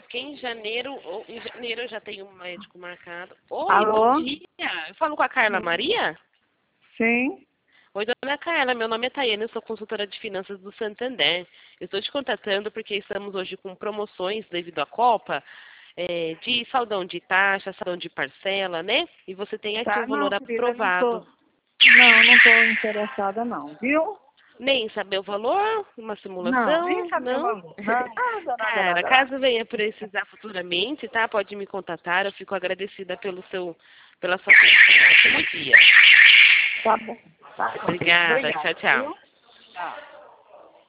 porque em janeiro eu já tenho um médico marcado. Oi, Alô? bom dia. Eu falo com a Carla Maria? Sim. Oi, dona Carla, meu nome é Tayane, eu sou consultora de finanças do Santander. Eu estou te contatando porque estamos hoje com promoções devido à Copa, de saldão de taxa, saldão de parcela, né? E você tem aqui Tá, o não, valor querida, aprovado. não tô interessada não, viu? Nem saber o valor? Uma Não, nem simulação? saber o Não? valor. Cara, Nada. caso venha precisar futuramente, tá? Pode me contatar, eu fico agradecida pela sua participação. Bom dia. Tá bom. Tá. Obrigada, Obrigada, tchau, tchau. viu? Tchau.